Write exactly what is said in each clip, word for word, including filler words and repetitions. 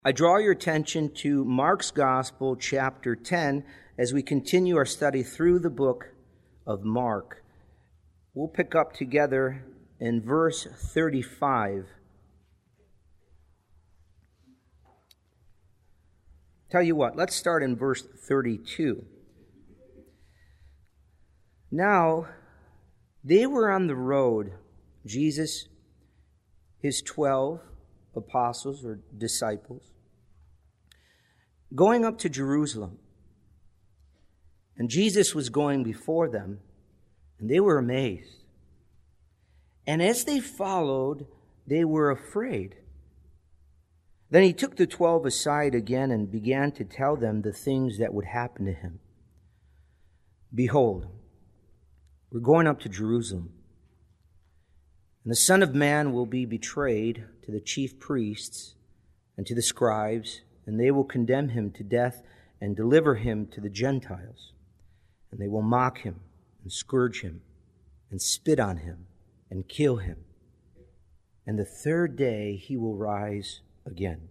I draw your attention to Mark's Gospel, chapter ten, as we continue our study through the book of Mark. We'll pick up together in verse thirty-five. Tell you what, let's start in verse thirty-two. Now, they were on the road, Jesus, his twelve apostles or disciples, going up to Jerusalem. And Jesus was going before them, and they were amazed. And as they followed, they were afraid. Then he took the twelve aside again and began to tell them the things that would happen to him. Behold, we're going up to Jerusalem, and the Son of Man will be betrayed to the chief priests and to the scribes, and they will condemn him to death and deliver him to the Gentiles. And they will mock him and scourge him and spit on him and kill him. And the third day he will rise again.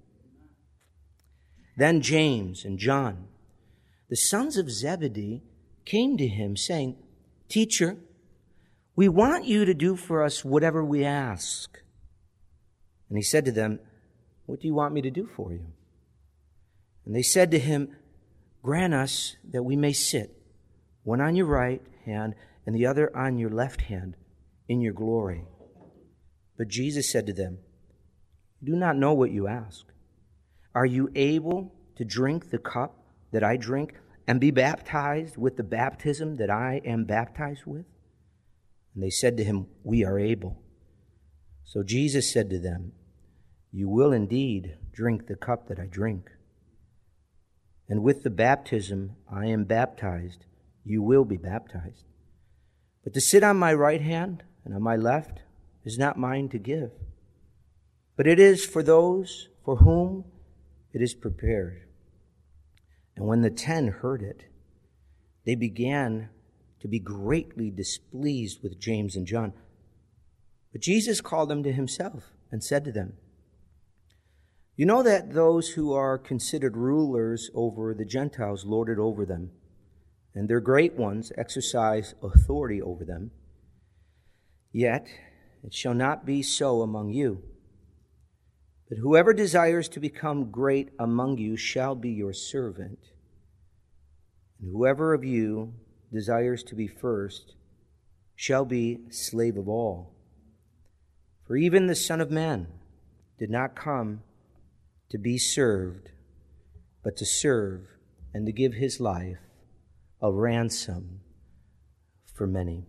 Then James and John, the sons of Zebedee, came to him, saying, "Teacher, we want you to do for us whatever we ask." And he said to them, "What do you want me to do for you?" And they said to him, "Grant us that we may sit, one on your right hand and the other on your left hand, in your glory." But Jesus said to them, "You do not know what you ask. Are you able to drink the cup that I drink and be baptized with the baptism that I am baptized with?" And they said to him, "We are able." So Jesus said to them, "You will indeed drink the cup that I drink. And with the baptism I am baptized, you will be baptized. But to sit on my right hand and on my left is not mine to give, but it is for those for whom it is prepared." And when the ten heard it, they began to be greatly displeased with James and John. But Jesus called them to himself and said to them, "You know that those who are considered rulers over the Gentiles lord it over them, and their great ones exercise authority over them. Yet it shall not be so among you. But whoever desires to become great among you shall be your servant. And whoever of you desires to be first shall be slave of all. For even the Son of Man did not come to be served, but to serve and to give his life a ransom for many."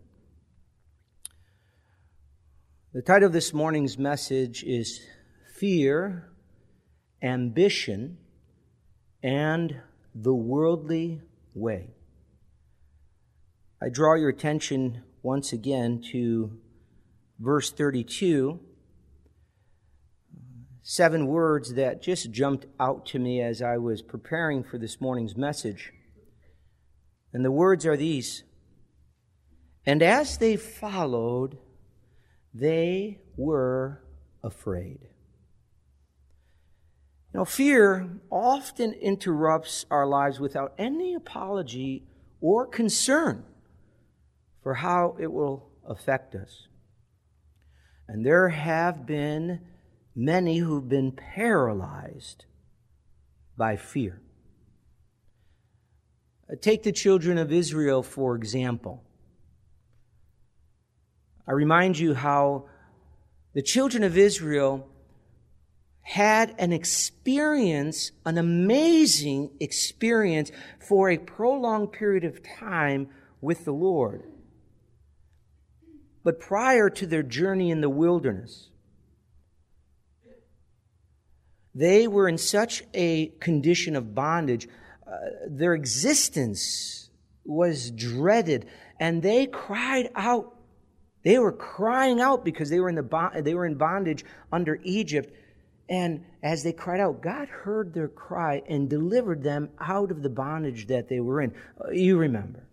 The title of this morning's message is Fear, Ambition, and the Worldly Way. I draw your attention once again to verse thirty-two, seven words that just jumped out to me as I was preparing for this morning's message. And the words are these: "And as they followed, they were afraid." You know, fear often interrupts our lives without any apology or concern for how it will affect us. And there have been many who've been paralyzed by fear. Take the children of Israel, for example. I remind you how the children of Israel had an experience, an amazing experience for a prolonged period of time with the Lord. But prior to their journey in the wilderness, they were in such a condition of bondage, uh, their existence was dreaded, and they cried out. They were crying out because they were in the bo- they were in bondage under Egypt. And as they cried out, God heard their cry and delivered them out of the bondage that they were in. You remember.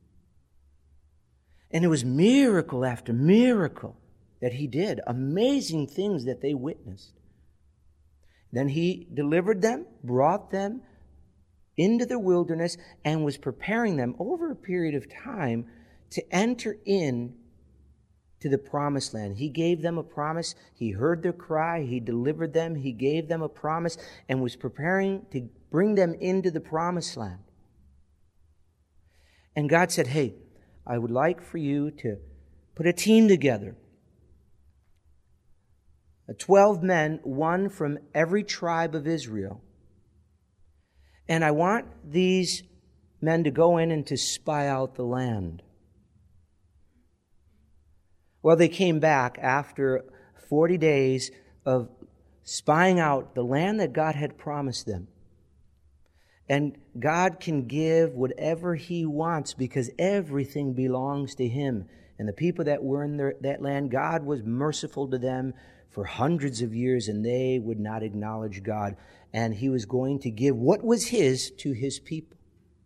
And it was miracle after miracle that he did. Amazing things that they witnessed. Then he delivered them, brought them into the wilderness, and was preparing them over a period of time to enter in to the promised land. He gave them a promise. He heard their cry. He delivered them. He gave them a promise and was preparing to bring them into the promised land. And God said, hey, I would like for you to put a team together. Twelve men, one from every tribe of Israel. And I want these men to go in and to spy out the land. Well, they came back after forty days of spying out the land that God had promised them. And God can give whatever He wants because everything belongs to Him. And the people that were in their, that land, God was merciful to them for hundreds of years, and they would not acknowledge God. And He was going to give what was His to His people.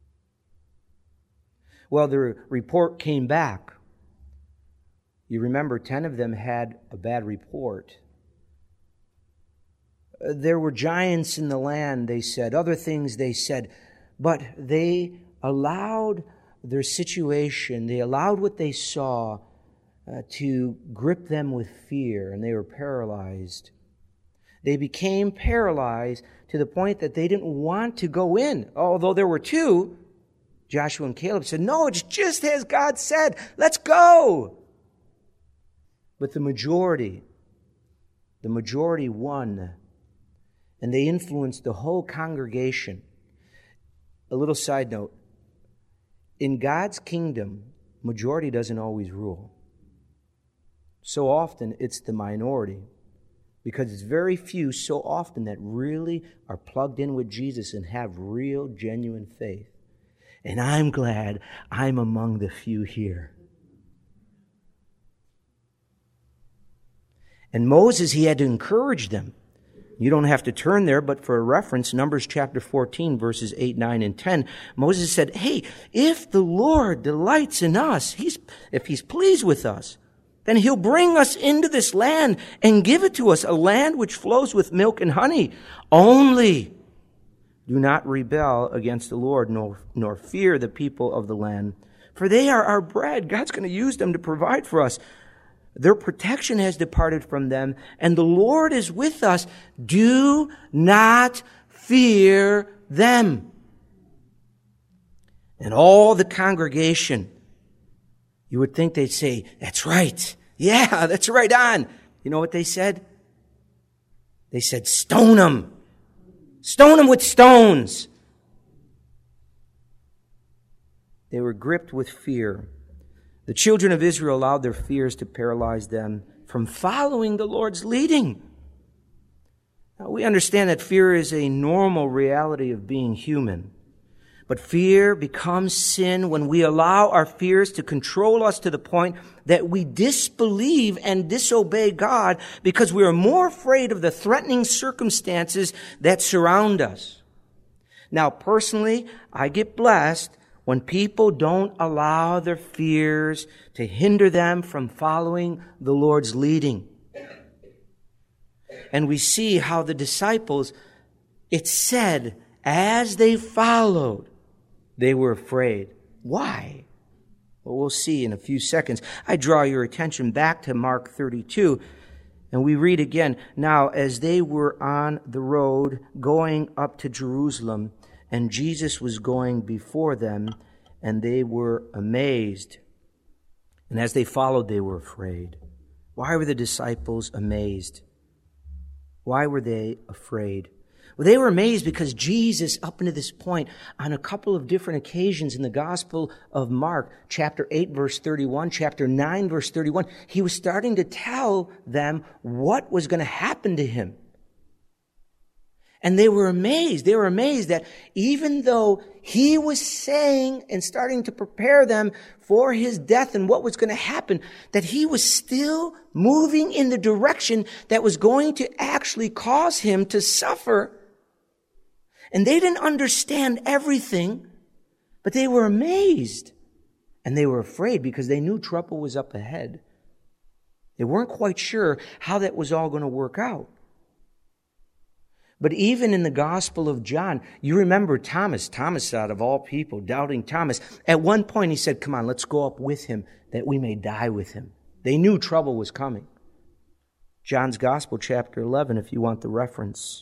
Well, the report came back. You remember, ten of them had a bad report. There were giants in the land, they said. Other things they said. But they allowed their situation, they allowed what they saw uh, to grip them with fear, and they were paralyzed. They became paralyzed to the point that they didn't want to go in. Although there were two, Joshua and Caleb said, no, it's just as God said. Let's go. But the majority, the majority won. And they influenced the whole congregation. A little side note. In God's kingdom, majority doesn't always rule. So often it's the minority. Because it's very few so often that really are plugged in with Jesus and have real, genuine faith. And I'm glad I'm among the few here. And Moses, he had to encourage them. You don't have to turn there, but for a reference, Numbers chapter fourteen, verses eight, nine, and ten, Moses said, hey, if the Lord delights in us, he's, if He's pleased with us, then He'll bring us into this land and give it to us, a land which flows with milk and honey. Only do not rebel against the Lord, nor, nor fear the people of the land, for they are our bread. God's going to use them to provide for us. Their protection has departed from them, and the Lord is with us. Do not fear them. And all the congregation, you would think they'd say, that's right. Yeah, that's right on. You know what they said? They said, stone them. Stone them with stones. They were gripped with fear. The children of Israel allowed their fears to paralyze them from following the Lord's leading. Now, we understand that fear is a normal reality of being human. But fear becomes sin when we allow our fears to control us to the point that we disbelieve and disobey God because we are more afraid of the threatening circumstances that surround us. Now, personally, I get blessed when people don't allow their fears to hinder them from following the Lord's leading. And we see how the disciples, it said, as they followed, they were afraid. Why? Well, we'll see in a few seconds. I draw your attention back to Mark thirty-two, and we read again, now as they were on the road going up to Jerusalem, and Jesus was going before them, and they were amazed. And as they followed, they were afraid. Why were the disciples amazed? Why were they afraid? Well, they were amazed because Jesus, up until this point, on a couple of different occasions in the Gospel of Mark, chapter eight, verse thirty-one, chapter nine, verse thirty-one, He was starting to tell them what was going to happen to Him. And they were amazed. They were amazed that even though He was saying and starting to prepare them for His death and what was going to happen, that He was still moving in the direction that was going to actually cause Him to suffer. And they didn't understand everything, but they were amazed. And they were afraid because they knew trouble was up ahead. They weren't quite sure how that was all going to work out. But even in the Gospel of John, you remember Thomas, Thomas out of all people, doubting Thomas. At one point he said, come on, let's go up with him that we may die with him. They knew trouble was coming. John's Gospel, chapter eleven, if you want the reference.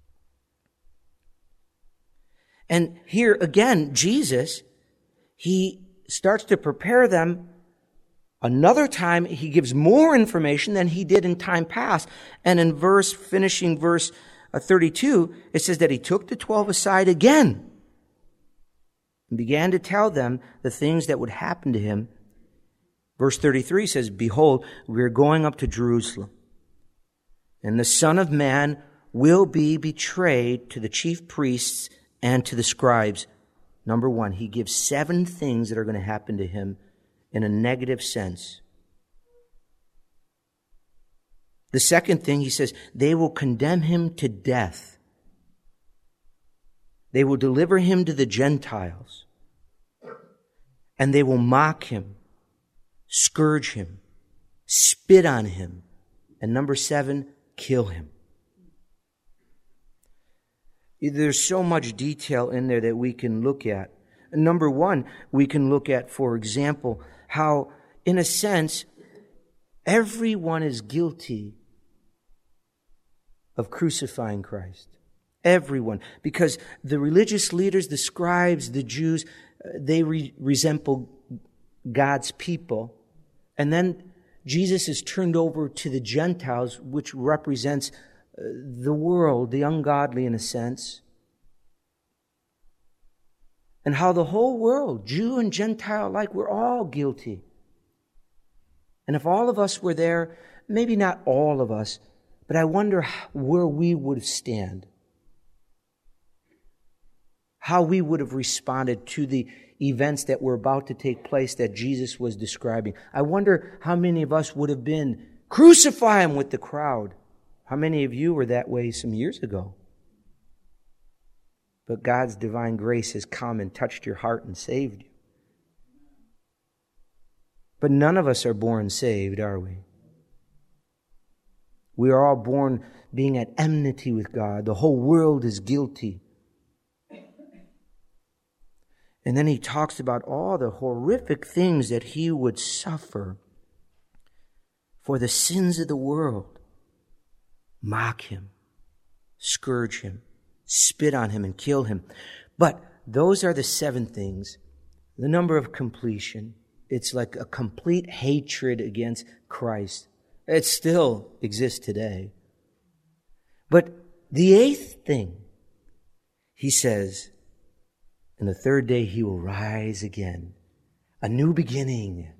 And here again, Jesus, he starts to prepare them. Another time, he gives more information than he did in time past. And in verse, finishing verse thirty-two, it says that he took the twelve aside again and began to tell them the things that would happen to him. Verse thirty-three says, behold, we are going up to Jerusalem, and the Son of Man will be betrayed to the chief priests and to the scribes. Number one, he gives seven things that are going to happen to him in a negative sense. The second thing, he says, they will condemn him to death. They will deliver him to the Gentiles. And they will mock him, scourge him, spit on him. And number seven, kill him. There's so much detail in there that we can look at. Number one, we can look at, for example, how, in a sense, everyone is guilty of crucifying Christ. Everyone. Because the religious leaders, the scribes, the Jews, they re- resemble God's people. And then Jesus is turned over to the Gentiles, which represents the world, the ungodly in a sense. And how the whole world, Jew and Gentile alike, we're all guilty. And if all of us were there, maybe not all of us, but I wonder where we would stand. How we would have responded to the events that were about to take place that Jesus was describing. I wonder how many of us would have been, crucify him with the crowd. How many of you were that way some years ago? But God's divine grace has come and touched your heart and saved you. But none of us are born saved, are we? We are all born being at enmity with God. The whole world is guilty. And then he talks about all the horrific things that he would suffer for the sins of the world. Mock him, scourge him, spit on him, and kill him. But those are the seven things. The number of completion. It's like a complete hatred against Christ. It still exists today. But the eighth thing, he says, and the third day he will rise again. A new beginning.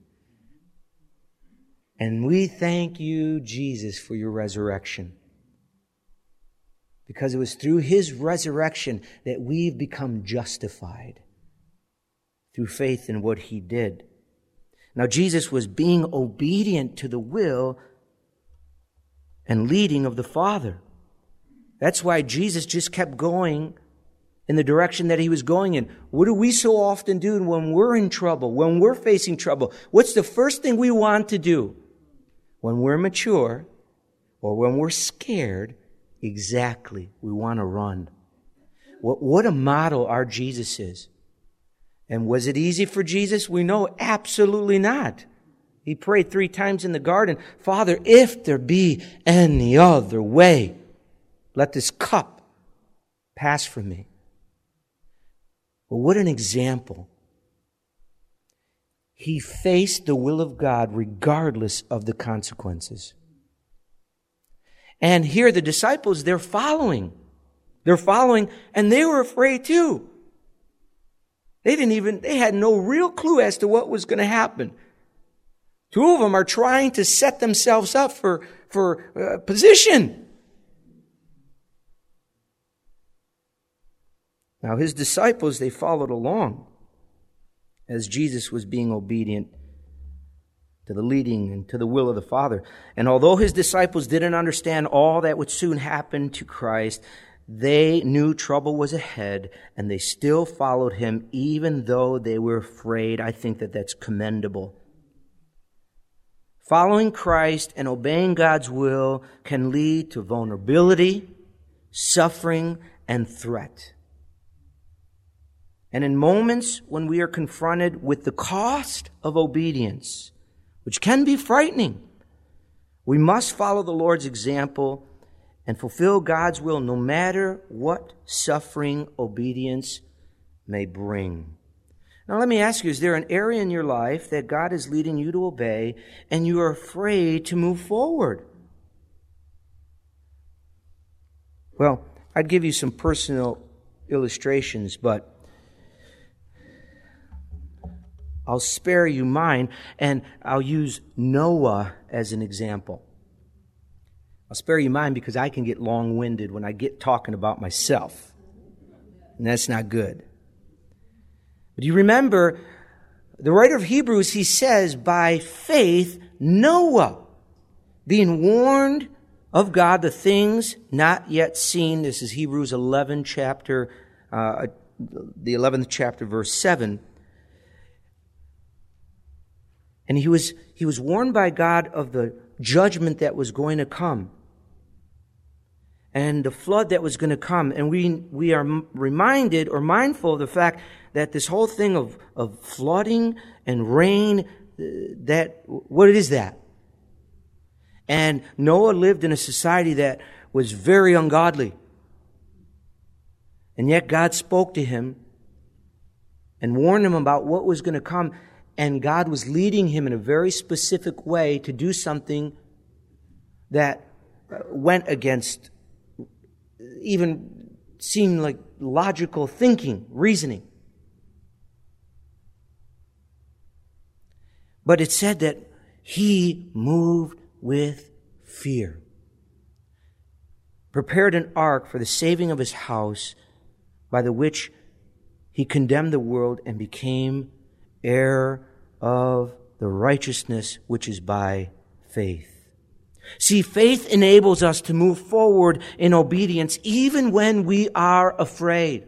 And we thank you, Jesus, for your resurrection. Because it was through his resurrection that we've become justified. Through faith in what he did. Now Jesus was being obedient to the will and leading of the Father. That's why Jesus just kept going in the direction that he was going in. What do we so often do when we're in trouble, when we're facing trouble? What's the first thing we want to do? When we're mature or when we're scared, exactly, we want to run. What, what a model our Jesus is. And was it easy for Jesus? We know absolutely not. He prayed three times in the garden, Father, if there be any other way, let this cup pass from me. Well, what an example. He faced the will of God regardless of the consequences. And here the disciples, they're following. They're following, and they were afraid too. They didn't even, they had no real clue as to what was going to happen. Two of them are trying to set themselves up for, for uh, position. Now his disciples, they followed along as Jesus was being obedient to the leading and to the will of the Father. And although his disciples didn't understand all that would soon happen to Christ, they knew trouble was ahead, and they still followed him even though they were afraid. I think that that's commendable. Following Christ and obeying God's will can lead to vulnerability, suffering, and threat. And in moments when we are confronted with the cost of obedience, which can be frightening, we must follow the Lord's example and fulfill God's will no matter what suffering obedience may bring. Now let me ask you, is there an area in your life that God is leading you to obey and you are afraid to move forward? Well, I'd give you some personal illustrations, but I'll spare you mine, and I'll use Noah as an example. I'll spare you mine because I can get long-winded when I get talking about myself, and that's not good. But you remember, the writer of Hebrews, he says, by faith, Noah, being warned of God, the things not yet seen. This is Hebrews eleven, chapter, uh, the eleventh chapter, verse seven. And he was, he was warned by God of the judgment that was going to come and the flood that was going to come. And we, we are reminded or mindful of the fact that this whole thing of, of flooding and rain, that, what is that? And Noah lived in a society that was very ungodly. And yet God spoke to him and warned him about what was going to come. And God was leading him in a very specific way to do something that went against even seemed like logical thinking, reasoning. But it said that he moved with fear, prepared an ark for the saving of his house, by the which he condemned the world and became heir of the righteousness which is by faith. See, faith enables us to move forward in obedience even when we are afraid.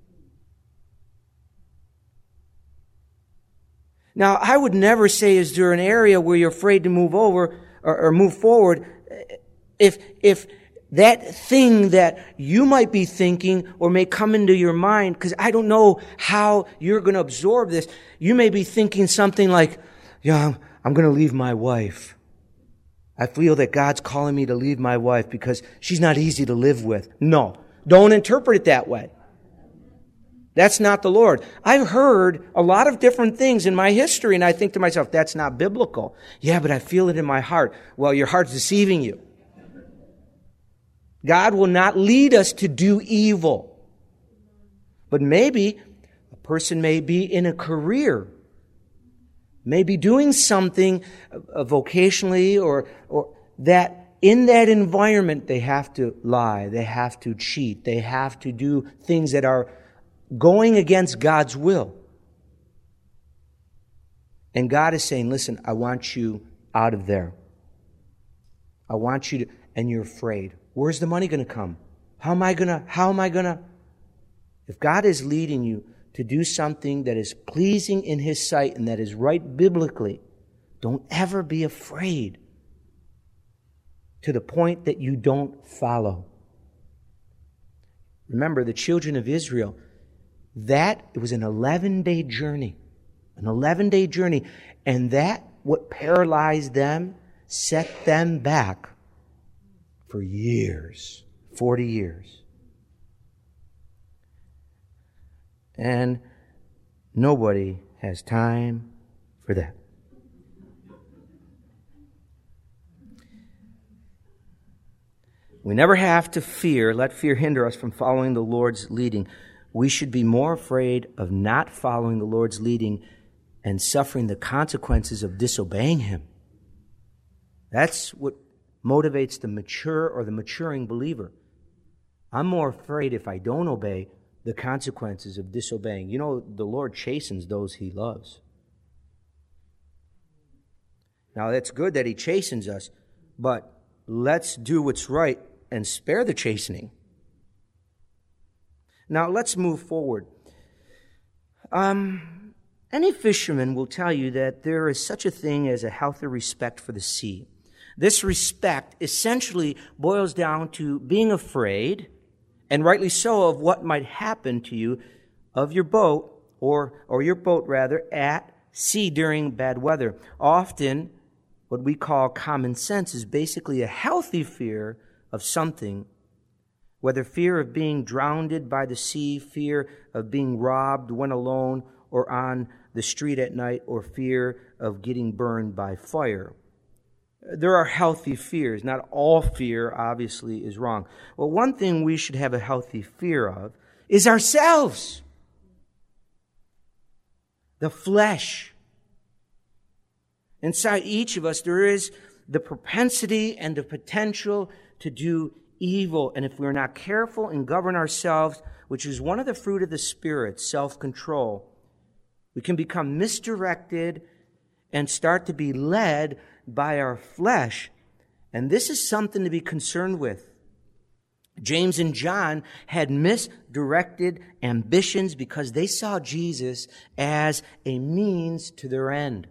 Now, I would never say, is there an area where you're afraid to move over or, or move forward? If, if that thing that you might be thinking or may come into your mind, because I don't know how you're going to absorb this. You may be thinking something like, yeah, I'm, I'm going to leave my wife. I feel that God's calling me to leave my wife because she's not easy to live with. No, don't interpret it that way. That's not the Lord. I've heard a lot of different things in my history, and I think to myself, that's not biblical. Yeah, but I feel it in my heart. Well, your heart's deceiving you. God will not lead us to do evil. But maybe a person may be in a career, may be doing something uh, vocationally or, or that in that environment they have to lie, they have to cheat, they have to do things that are going against God's will. And God is saying, listen, I want you out of there. I want you to, and you're afraid. Where's the money going to come? How am I going to, how am I going to? If God is leading you to do something that is pleasing in His sight and that is right biblically, don't ever be afraid to the point that you don't follow. Remember, the children of Israel, that, it was an eleven-day journey. An eleven-day journey. And that, what paralyzed them, set them back for years. Forty years. And nobody has time for that. We never have to fear, let fear hinder us from following the Lord's leading. We should be more afraid of not following the Lord's leading and suffering the consequences of disobeying Him. That's what motivates the mature or the maturing believer. I'm more afraid if I don't obey the consequences of disobeying. You know, the Lord chastens those He loves. Now, it's good that He chastens us, but let's do what's right and spare the chastening. Now, let's move forward. Um, any fisherman will tell you that there is such a thing as a healthy respect for the sea. This respect essentially boils down to being afraid and rightly so, of what might happen to you of your boat, or, or your boat rather, at sea during bad weather. Often, what we call common sense is basically a healthy fear of something, whether fear of being drowned by the sea, fear of being robbed when alone or on the street at night, or fear of getting burned by fire. There are healthy fears. Not all fear, obviously, is wrong. Well, one thing we should have a healthy fear of is ourselves. The flesh. Inside each of us, there is the propensity and the potential to do evil. And if we're not careful and govern ourselves, which is one of the fruit of the Spirit, self-control, we can become misdirected and start to be led by our flesh. And this is something to be concerned with. James and John had misdirected ambitions because they saw Jesus as a means to their end.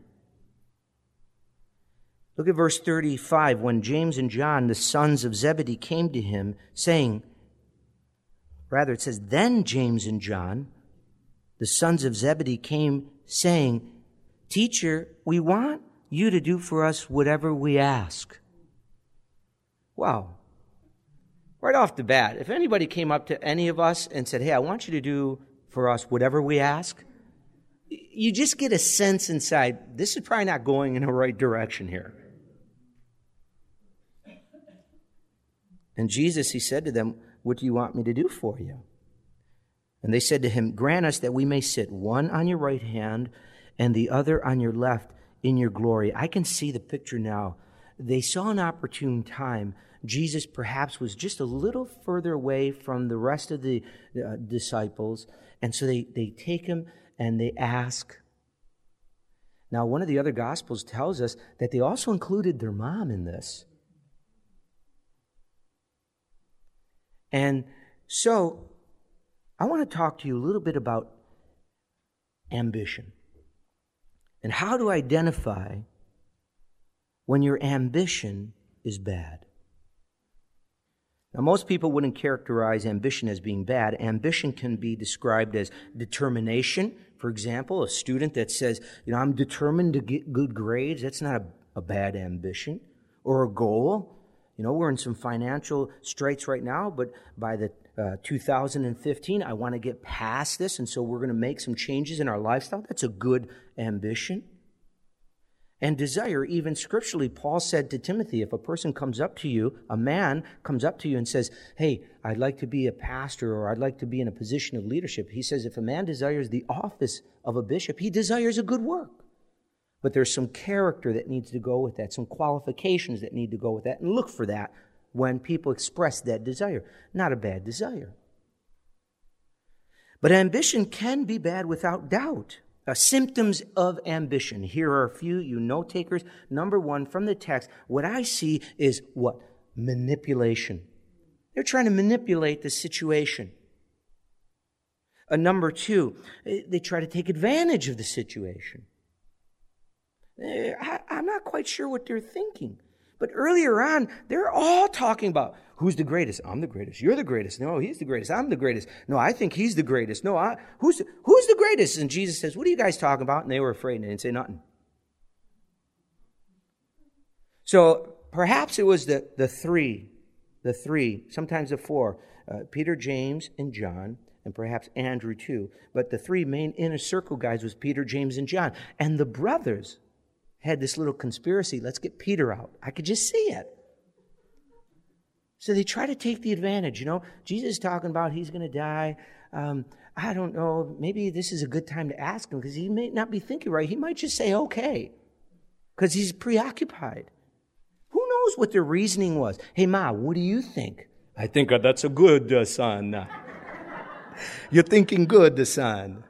Look at verse thirty-five. When James and John, the sons of Zebedee, came to him, saying, rather it says, then James and John, the sons of Zebedee, came, saying, Teacher, we want you to do for us whatever we ask. Wow. Right off the bat, if anybody came up to any of us and said, hey, I want you to do for us whatever we ask, you just get a sense inside, this is probably not going in the right direction here. And Jesus, he said to them, what do you want me to do for you? And they said to him, grant us that we may sit one on your right hand and the other on your left in your glory. I can see the picture now. They saw an opportune time. Jesus perhaps was just a little further away from the rest of the uh, disciples. And so they, they take him and they ask. Now, one of the other Gospels tells us that they also included their mom in this. And so, I want to talk to you a little bit about ambition. And how to identify when your ambition is bad. Now, most people wouldn't characterize ambition as being bad. Ambition can be described as determination. For example, a student that says, you know, I'm determined to get good grades. That's not a, a bad ambition. Or a goal. You know, we're in some financial straits right now, but by the uh, two thousand fifteen, I want to get past this, and so we're going to make some changes in our lifestyle. That's a good ambition. And desire, even scripturally, Paul said to Timothy, if a person comes up to you, a man comes up to you and says, hey, I'd like to be a pastor, or I'd like to be in a position of leadership. He says, if a man desires the office of a bishop, he desires a good work. But there's some character that needs to go with that, some qualifications that need to go with that, and look for that when people express that desire. Not a bad desire. But ambition can be bad without doubt. Uh, symptoms of ambition. Here are a few, you note takers. Number one, from the text, what I see is what? Manipulation. They're trying to manipulate the situation. Uh, number two, they try to take advantage of the situation. I, I'm not quite sure what they're thinking. But earlier on, they're all talking about who's the greatest. I'm the greatest. You're the greatest. No, he's the greatest. I'm the greatest. No, I think he's the greatest. No, I, who's, who's the greatest? And Jesus says, what are you guys talking about? And they were afraid and they didn't say nothing. So perhaps it was the, the three, the three, sometimes the four, uh, Peter, James, and John, and perhaps Andrew too. But the three main inner circle guys was Peter, James, and John. And the brothers had this little conspiracy. Let's get Peter out. I could just see it. So they try to take the advantage. You know, Jesus is talking about he's going to die. Um, I don't know. Maybe this is a good time to ask him because he may not be thinking right. He might just say, okay, because he's preoccupied. Who knows what their reasoning was? Hey, Ma, what do you think? I think that's a good uh, son. You're thinking good, son.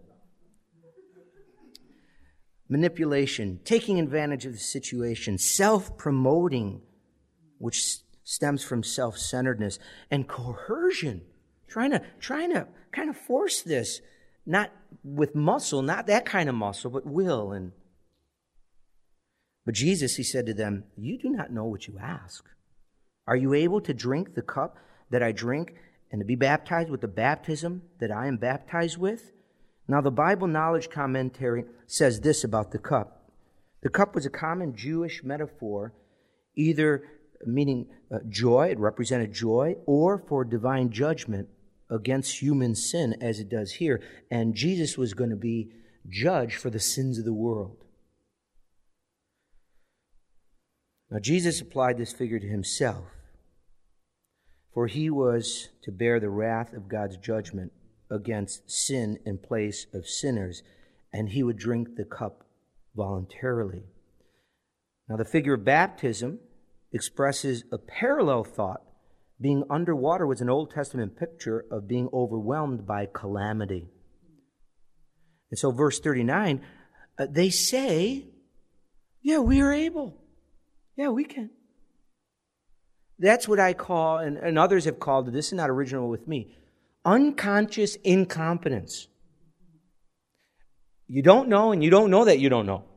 Manipulation, taking advantage of the situation, self-promoting, which stems from self-centeredness, and coercion, trying to trying to kind of force this, not with muscle, not that kind of muscle, but will. And but Jesus, he said to them, you do not know what you ask. Are you able to drink the cup that I drink and to be baptized with the baptism that I am baptized with? Now, the Bible Knowledge Commentary says this about the cup. The cup was a common Jewish metaphor, either meaning uh, joy, it represented joy, or for divine judgment against human sin, as it does here. And Jesus was going to be judged for the sins of the world. Now, Jesus applied this figure to himself, for he was to bear the wrath of God's judgment against sin in place of sinners, and he would drink the cup voluntarily. Now, the figure of baptism expresses a parallel thought. Being underwater was an Old Testament picture of being overwhelmed by calamity. And so, verse thirty-nine, uh, they say, yeah, we are able. Yeah, we can. That's what I call, and, and others have called it, this is not original with me, unconscious incompetence. You don't know, and you don't know that you don't know.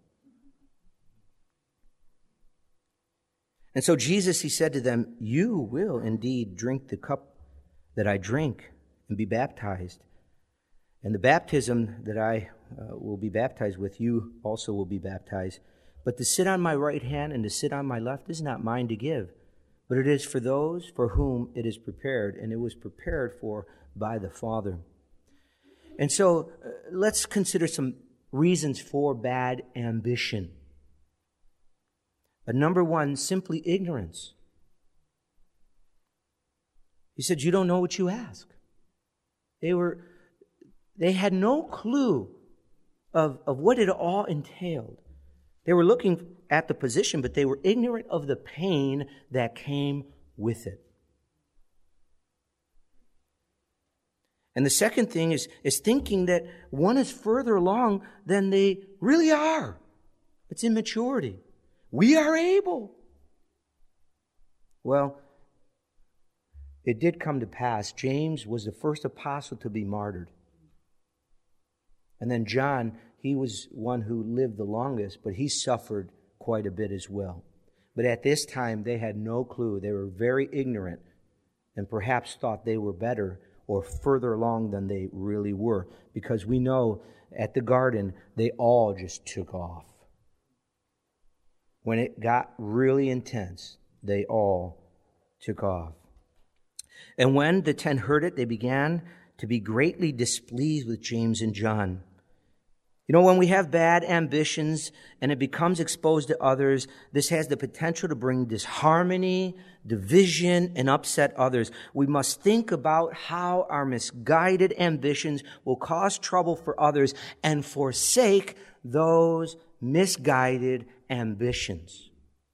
And so Jesus, he said to them, you will indeed drink the cup that I drink and be baptized. And the baptism that I uh, will be baptized with, you also will be baptized. But to sit on my right hand and to sit on my left is not mine to give, but it is for those for whom it is prepared, and it was prepared for by the Father. And so uh, let's consider some reasons for bad ambition. Uh, number one, simply ignorance. He said, you don't know what you ask. They were, they had no clue of, of what it all entailed. They were looking at the position, but they were ignorant of the pain that came with it. And the second thing is, is thinking that one is further along than they really are. It's immaturity. We are able. Well, it did come to pass. James was the first apostle to be martyred. And then John, he was one who lived the longest, but he suffered quite a bit as well. But at this time, they had no clue. They were very ignorant and perhaps thought they were better or further along than they really were. Because we know at the garden, they all just took off. When it got really intense, they all took off. And when the ten heard it, they began to be greatly displeased with James and John. You know, when we have bad ambitions and it becomes exposed to others, this has the potential to bring disharmony, division, and upset others. We must think about how our misguided ambitions will cause trouble for others and forsake those misguided ambitions.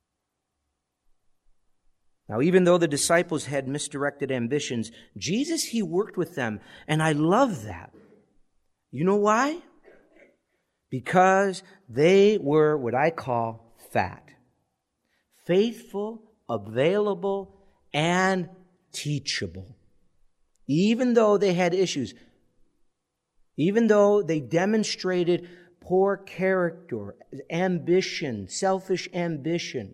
Now, even though the disciples had misdirected ambitions, Jesus, he worked with them, and I love that. You know why? Because they were what I call fat. Faithful, available, and teachable. Even though they had issues, even though they demonstrated poor character, ambition, selfish ambition,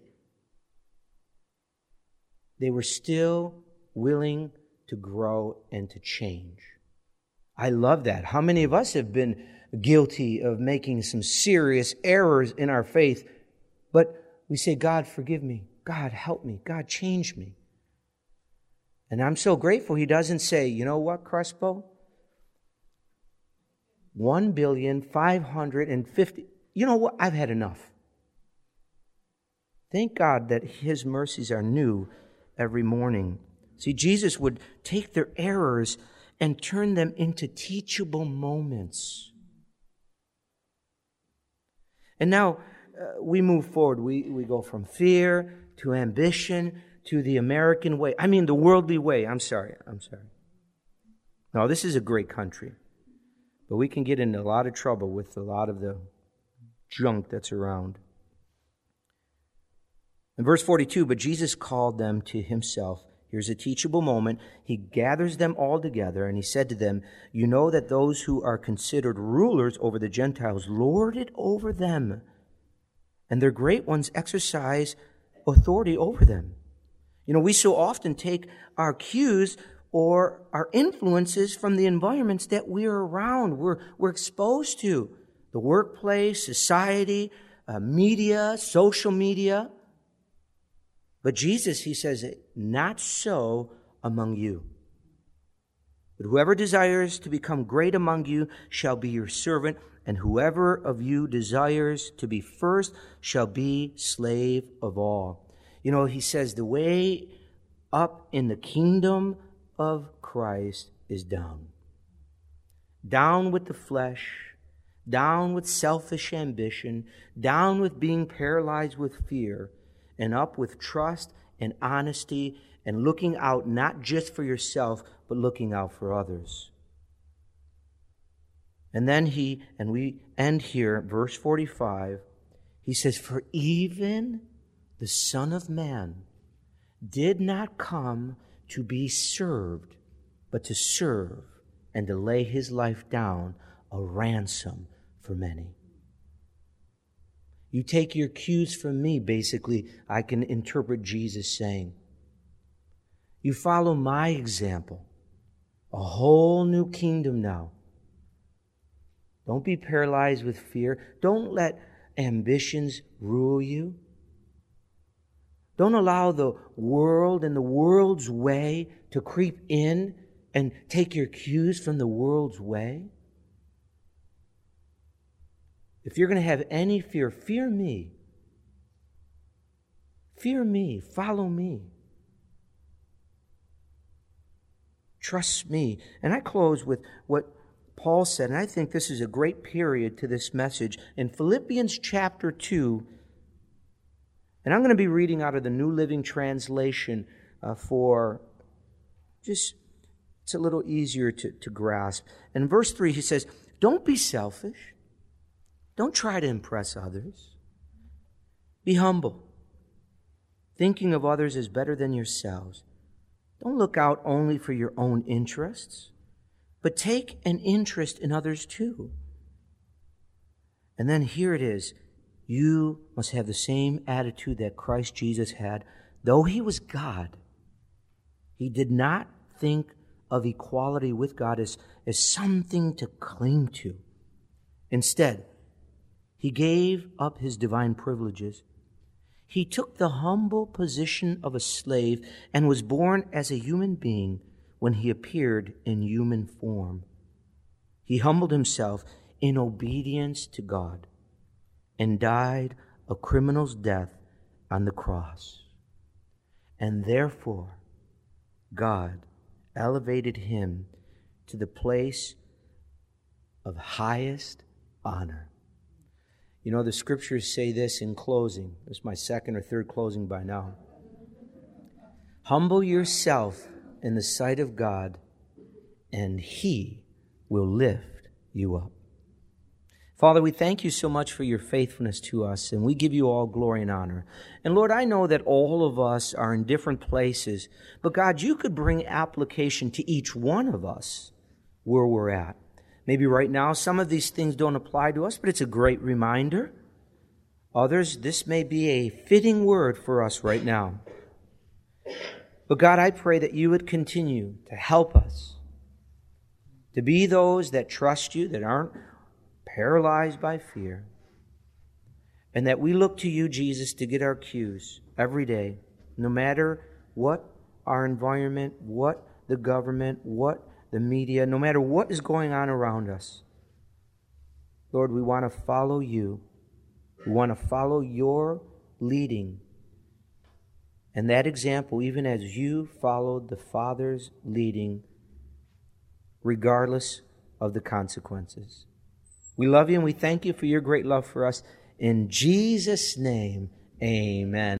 they were still willing to grow and to change. I love that. How many of us have been guilty of making some serious errors in our faith, but we say, God, forgive me. God, help me. God, change me. And I'm so grateful he doesn't say, you know what, Crespo? One billion five hundred and fifty. You know what? I've had enough. Thank God that his mercies are new every morning. See, Jesus would take their errors and turn them into teachable moments. And now uh, we move forward. We, we go from fear to ambition to the American way. I mean, the worldly way. I'm sorry. I'm sorry. No, this is a great country. But we can get into a lot of trouble with a lot of the junk that's around. In verse forty-two, but Jesus called them to himself. Here's a teachable moment. He gathers them all together, and he said to them, you know that those who are considered rulers over the Gentiles lord it over them, and their great ones exercise authority over them. You know, we so often take our cues or our influences from the environments that we're around, we're, we're exposed to. The workplace, society, uh, media, social media. But Jesus, he says, not so among you. But whoever desires to become great among you shall be your servant, and whoever of you desires to be first shall be slave of all. You know, he says the way up in the kingdom of Christ is down. Down with the flesh, down with selfish ambition, down with being paralyzed with fear, and up with trust and honesty and looking out not just for yourself, but looking out for others. And then he, and we end here, verse forty-five, he says, for even the Son of Man did not come to be served, but to serve and to lay his life down a ransom for many. You take your cues from me, basically, I can interpret Jesus saying. You follow my example. A whole new kingdom now. Don't be paralyzed with fear. Don't let ambitions rule you. Don't allow the world and the world's way to creep in and take your cues from the world's way. If you're going to have any fear, fear me. Fear me. Follow me. Trust me. And I close with what Paul said, and I think this is a great period to this message. In Philippians chapter two, and I'm going to be reading out of the New Living Translation uh, for just, it's a little easier to, to grasp. In verse three, he says, don't be selfish. Don't try to impress others. Be humble, thinking of others as better than yourselves. Don't look out only for your own interests, but take an interest in others too. And then here it is. You must have the same attitude that Christ Jesus had. Though he was God, he did not think of equality with God as, as something to cling to. Instead, he gave up his divine privileges. He took the humble position of a slave and was born as a human being when he appeared in human form. He humbled himself in obedience to God and died a criminal's death on the cross. And therefore, God elevated him to the place of highest honor. You know, the scriptures say this in closing. This is my second or third closing by now. Humble yourself in the sight of God, and he will lift you up. Father, we thank you so much for your faithfulness to us, and we give you all glory and honor. And Lord, I know that all of us are in different places, but God, you could bring application to each one of us where we're at. Maybe right now some of these things don't apply to us, but it's a great reminder. Others, this may be a fitting word for us right now. But God, I pray that you would continue to help us to be those that trust you, that aren't paralyzed by fear, and that we look to you, Jesus, to get our cues every day, no matter what our environment, what the government, what the media, no matter what is going on around us. Lord, we want to follow you. We want to follow your leading. And that example, even as you followed the Father's leading, regardless of the consequences. We love you and we thank you for your great love for us. In Jesus' name, amen.